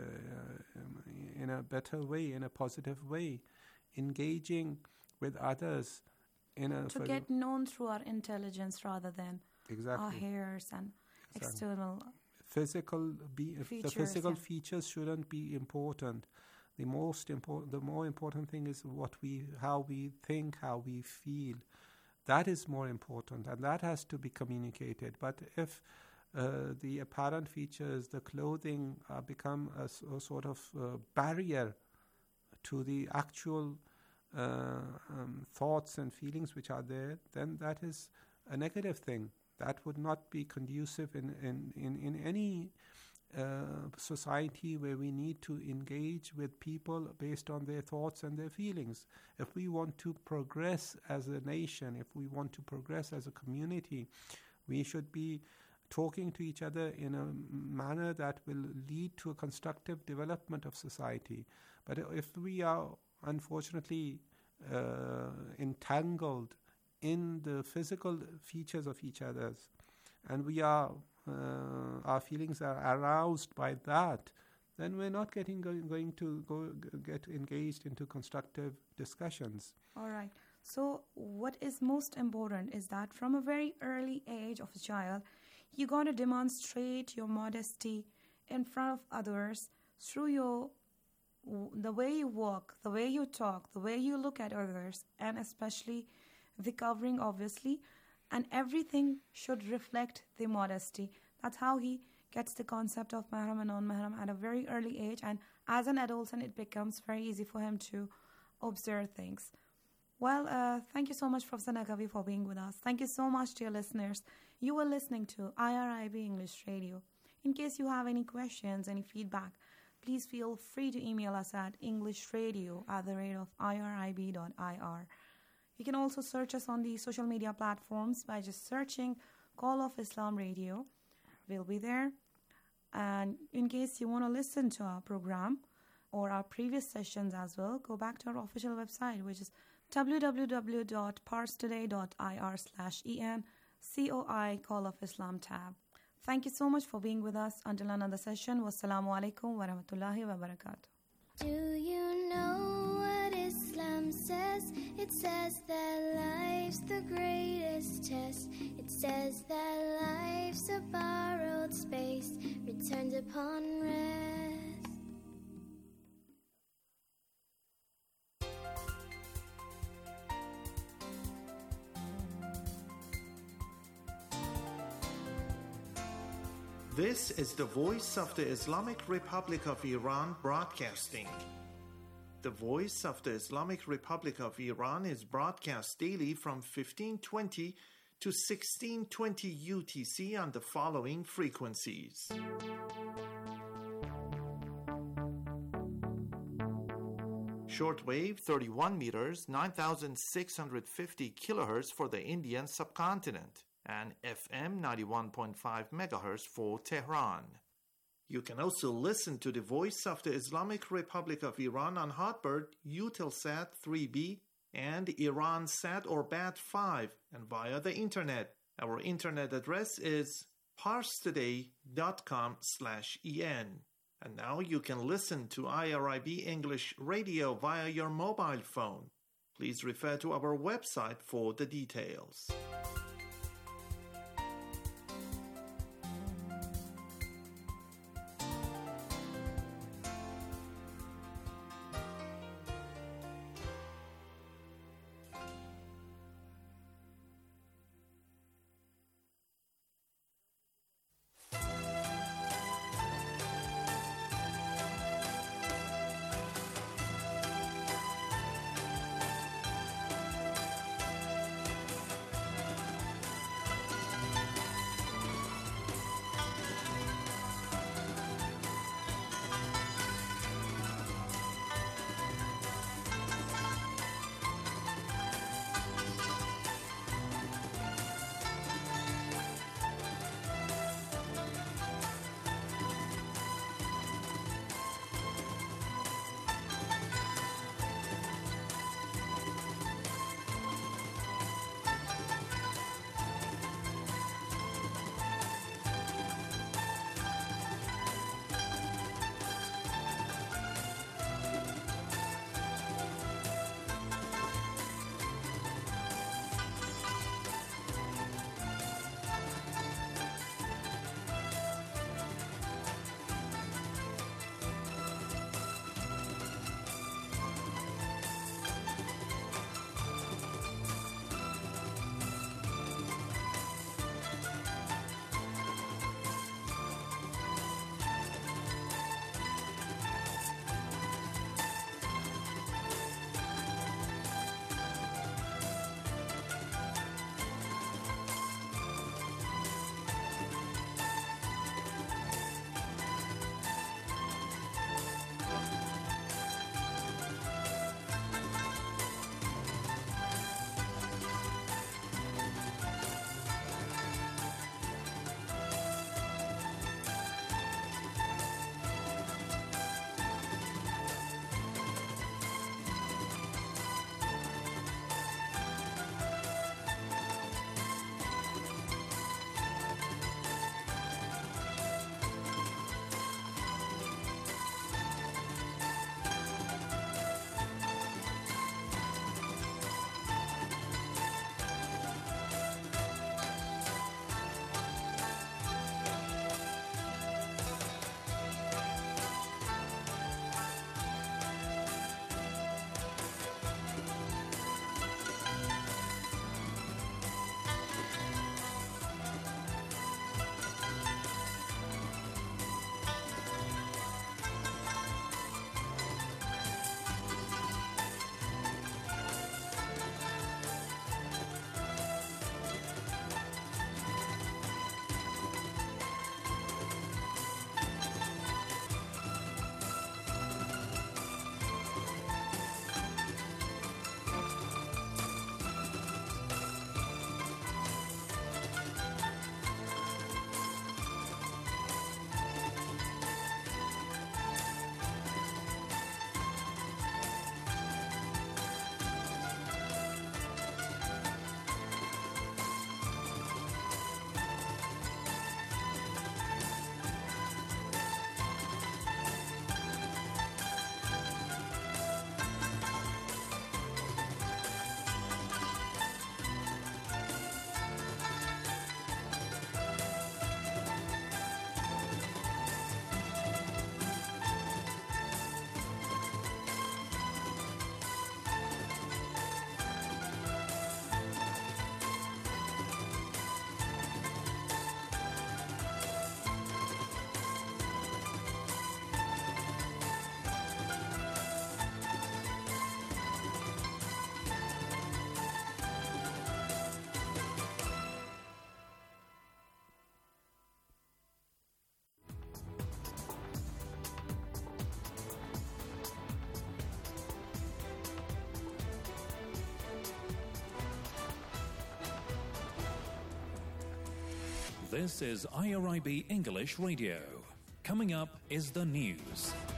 in a better way, in a positive way, engaging with others in a to get known through our intelligence rather than exactly. our hairs and exactly. external physical be, features, the physical yeah. features shouldn't be important. The most important, the more important thing is what we, how we think, how we feel. That is more important, and that has to be communicated. But if uh, the apparent features, the clothing, uh, become a, a sort of uh, barrier to the actual uh, um, thoughts and feelings which are there, then that is a negative thing. That would not be conducive in, in, in, in any uh, society where we need to engage with people based on their thoughts and their feelings. If we want to progress as a nation, if we want to progress as a community, we should be talking to each other in a manner that will lead to a constructive development of society. But if we are unfortunately uh, entangled in the physical features of each other's, and we are uh, our feelings are aroused by that, then we're not getting go- going to go get engaged into constructive discussions. All right. So what is most important is that from a very early age of a child, you got to demonstrate your modesty in front of others through your the way you walk, the way you talk, the way you look at others, and especially the covering, obviously, and everything should reflect the modesty. That's how he gets the concept of mahram and non-mahram at a very early age, and as an adult, and it becomes very easy for him to observe things. Well, uh, thank you so much, Professor Naqvi, for being with us. Thank you so much, dear listeners. You were listening to I R I B English Radio. In case you have any questions, any feedback, please feel free to email us at englishradio at the rate of irib dot I R. You can also search us on the social media platforms by just searching Call of Islam Radio. We'll be there. And in case you want to listen to our program or our previous sessions as well, go back to our official website, which is w w w dot pars today dot I R slash en C O I Call of Islam tab. Thank you so much for being with us. Until another session, wassalamu alaikum wa rahmatullahi wa barakatuh. Do you know what Islam says? It says that life's the greatest test. It says that life's a borrowed space, returned upon rest. This is the voice of the Islamic Republic of Iran broadcasting. The voice of the Islamic Republic of Iran is broadcast daily from fifteen twenty to sixteen twenty U T C on the following frequencies. Shortwave thirty-one meters, nine thousand six hundred fifty kilohertz for the Indian subcontinent, and F M ninety-one point five megahertz for Tehran. You can also listen to the Voice of the Islamic Republic of Iran on Hotbird, Eutelsat three B, and Iransat or B A T five, and via the internet. Our internet address is parstoday dot com slash en. And now you can listen to I R I B English Radio via your mobile phone. Please refer to our website for the details. This is I R I B English Radio. Coming up is the news.